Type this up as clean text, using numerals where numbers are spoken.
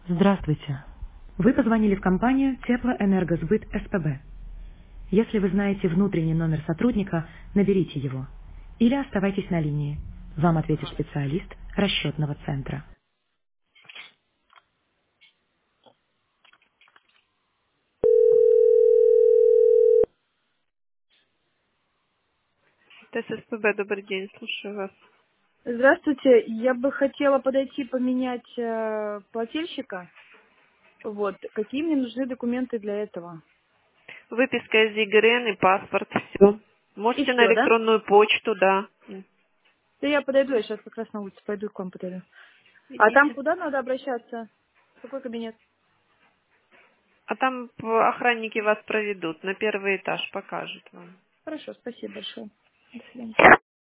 Здравствуйте. Вы позвонили в компанию Теплоэнергосбыт СПБ. Если вы знаете внутренний номер сотрудника, наберите его. Или оставайтесь на линии. Вам ответит специалист расчетного центра. ТССПБ, добрый день, слушаю вас. Здравствуйте, я бы хотела подойти поменять плательщика. Вот, какие мне нужны документы для этого? Выписка из ЕГРН и паспорт, все. И Можете на все, да? электронную почту, да. Да я подойду, я сейчас как раз на улице пойду к вам подойду. А там Идите. куда надо обращаться? В какой кабинет? А там охранники вас проведут, на первый этаж покажут вам. Хорошо, спасибо большое. До свидания.